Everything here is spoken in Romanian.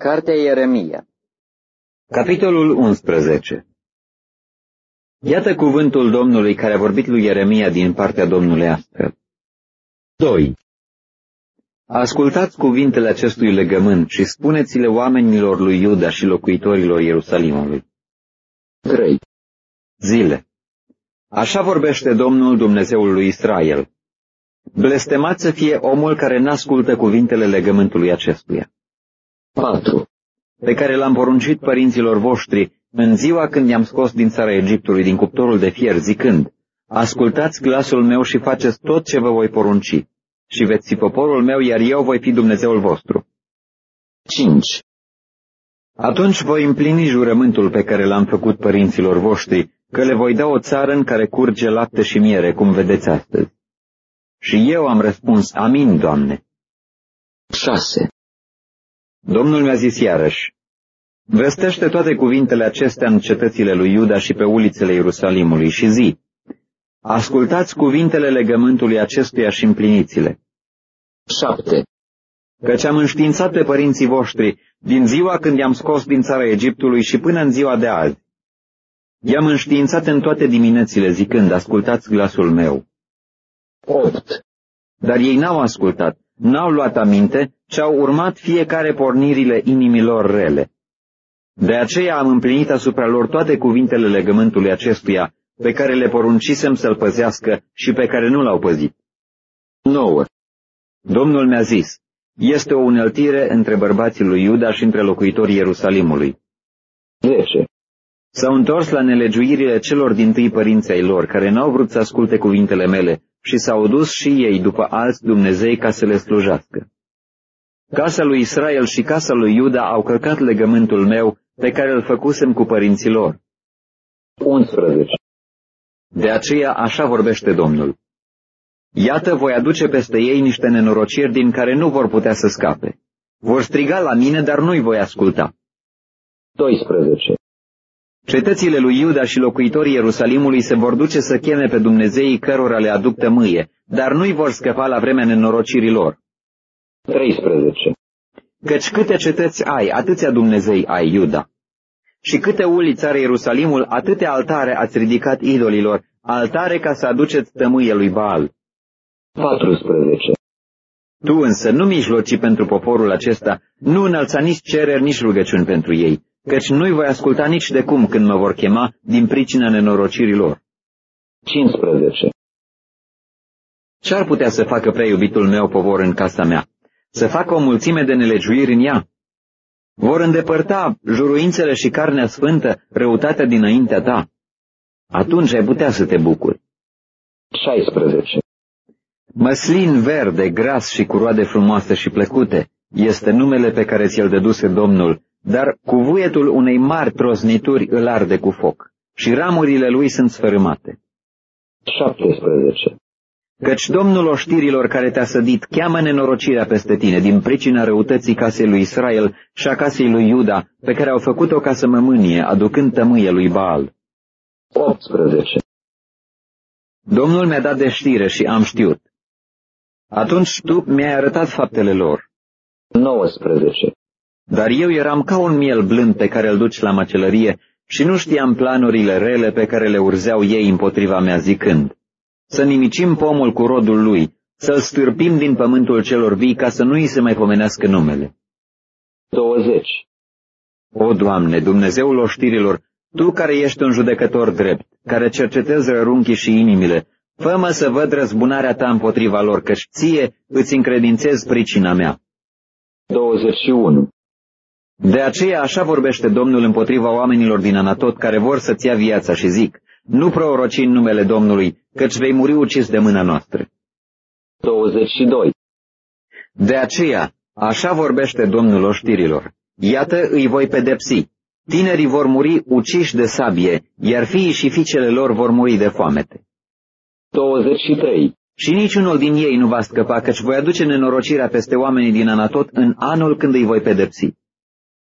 Cartea Ieremia. Capitolul 11. Iată cuvântul Domnului care a vorbit lui Ieremia din partea Domnului astfel. 2. Ascultați cuvintele acestui legământ și spuneți-le oamenilor lui Iuda și locuitorilor Ierusalimului. 3. Zile. Așa vorbește Domnul Dumnezeul lui Israel. Blestemat să fie omul care n-ascultă cuvintele legământului acestuia. 4. Pe care l-am poruncit părinților voștri în ziua când i-am scos din țara Egiptului, din cuptorul de fier, zicând, ascultați glasul meu și faceți tot ce vă voi porunci, și veți fi poporul meu, iar eu voi fi Dumnezeul vostru. 5. Atunci voi împlini jurământul pe care l-am făcut părinților voștri, că le voi da o țară în care curge lapte și miere, cum vedeți astăzi. Și eu am răspuns, amin, Doamne. 6. Domnul mi-a zis iarăși, vestește toate cuvintele acestea în cetățile lui Iuda și pe ulițele Ierusalimului și zi, ascultați cuvintele legământului acestuia și împliniți-le. 7. Căci am înștiințat pe părinții voștri din ziua când i-am scos din țara Egiptului și până în ziua de azi. I-am înștiințat în toate diminețile zicând, ascultați glasul meu. 8. Dar ei n-au ascultat, n-au luat aminte, ci au urmat fiecare pornirile inimilor rele. De aceea am împlinit asupra lor toate cuvintele legământului acestuia, pe care le poruncisem să-l păzească și pe care nu l-au păzit. 9. Domnul mi-a zis, este o uneltire între bărbații lui Iuda și între locuitorii Ierusalimului. 10. S-au întors la nelegiuirile celor dintâi părinți ai lor, care n-au vrut să asculte cuvintele mele, și s-au dus și ei după alți Dumnezei ca să le slujească. Casa lui Israel și casa lui Iuda au călcat legământul meu pe care îl făcusem cu părinții lor. 11. De aceea așa vorbește Domnul. Iată, voi aduce peste ei niște nenorociri din care nu vor putea să scape. Vor striga la mine, dar nu-i voi asculta. 12. Cetățile lui Iuda și locuitorii Ierusalimului se vor duce să cheme pe Dumnezeii cărora le aduc tămâie, dar nu-i vor scăpa la vremea nenorocirii lor. 13. Căci câte cetăți ai, atâția Dumnezei ai, Iuda. Și câte uliți are Ierusalimul, atâtea altare ați ridicat idolilor, altare ca să aduceți tămâie lui Baal. 14. Tu însă nu mijloci pentru poporul acesta, nu înălța nici cereri, nici rugăciuni pentru ei, căci nu-i voi asculta nici de cum când mă vor chema din pricina nenorocirilor. 15. Ce-ar putea să facă prea iubitul meu povor în casa mea? Să facă o mulțime de nelegiuiri în ea? Vor îndepărta juruințele și carnea sfântă, răutatea dinaintea ta. Atunci ai putea să te bucuri. 16. Măslin verde, gras și cu roade frumoase și plăcute este numele pe care ți-l dăduse Domnul, dar cuvuietul unei mari trosnituri îl arde cu foc și ramurile lui sunt sfărâmate. 17. Căci Domnul oștirilor care te-a sădit cheamă nenorocirea peste tine din pricina răutății casei lui Israel și a casei lui Iuda, pe care au făcut-o ca să mă mânie, aducând tămâie lui Baal. 18. Domnul mi-a dat de știre și am știut. Atunci tu mi-ai arătat faptele lor. 19. Dar eu eram ca un miel blând pe care îl duci la măcelărie și nu știam planurile rele pe care le urzeau ei împotriva mea zicând, să nimicim pomul cu rodul lui, să-l stârpim din pământul celor vii ca să nu îi se mai pomenească numele. 20. O, Doamne, Dumnezeul oștirilor, Tu care ești un judecător drept, care cercetezi rărunchii și inimile, fă-mă să văd răzbunarea Ta împotriva lor, căci Ție îți încredințez pricina mea. 21. De aceea așa vorbește Domnul împotriva oamenilor din Anatot care vor să-ți ia viața și zic, nu proroci în numele Domnului, căci vei muri ucis de mâna noastră. 22. De aceea așa vorbește Domnul oștirilor, iată îi voi pedepsi, tinerii vor muri uciși de sabie, iar fiii și fiicele lor vor muri de foamete. 23. Și niciunul din ei nu va scăpa, căci voi aduce nenorocirea peste oamenii din Anatot în anul când îi voi pedepsi.